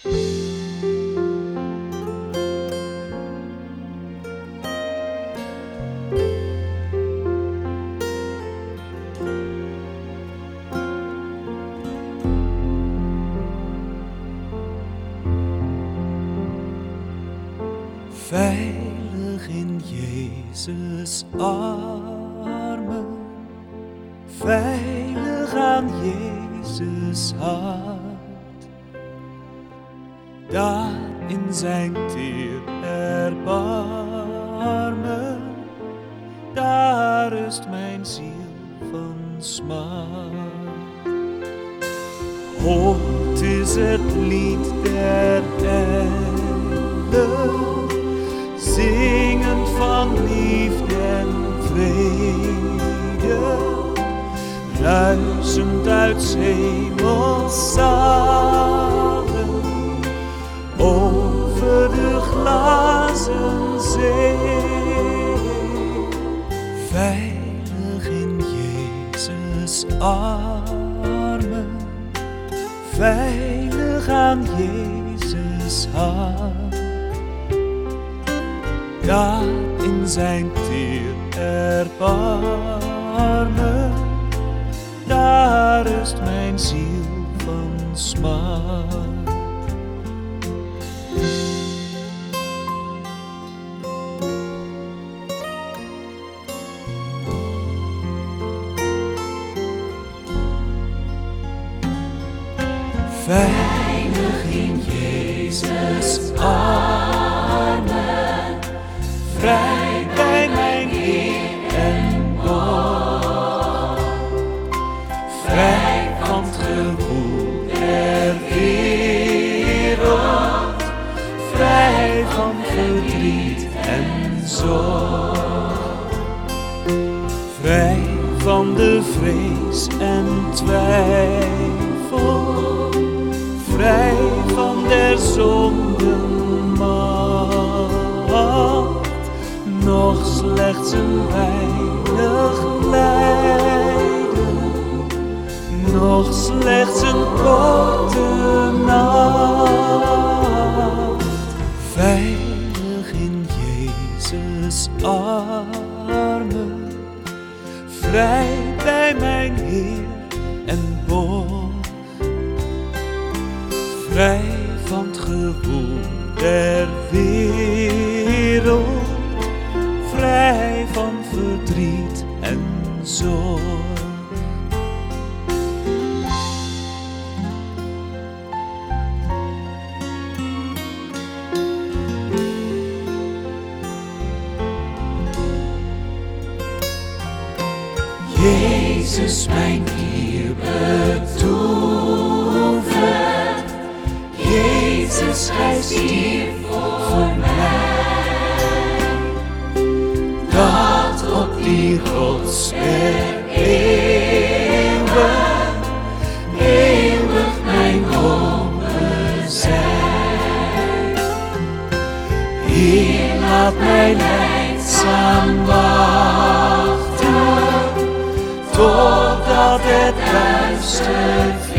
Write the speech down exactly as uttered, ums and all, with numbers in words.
Veilig in Jezus' armen, veilig aan Jezus' hart. Daar in zijn teer erbarmen, daar rust mijn ziel van smart. Hoort is het lied der engelen, zingend van liefde en vrede, ruisend uit 's hemels zalen, over de glazen zee. Veilig in Jezus' armen, veilig aan Jezus' hart. Daar in zijn teer erbarmen, daar rust mijn ziel van smart. Veilig in Jezus' armen, vrij bij mijn Heer en borg, vrij van het gewoel der wereld, vrij van verdriet en zorg, vrij van de vrees en twijfel, vrij van der zonden macht, nog slechts een weinig lijden, nog slechts een korte nacht. Veilig in Jezus' armen, vrij bij mijn Heer en borg, vrij van het gewoel der wereld, vrij van verdriet en zorg. Jezus, mijn Heer, betoeverd. Jezus, Hij stierf voor mij, dat op die rots der eeuwen eeuwig mijn hopen zijn. Heer, laat mij lijdzaam wachten, totdat het duister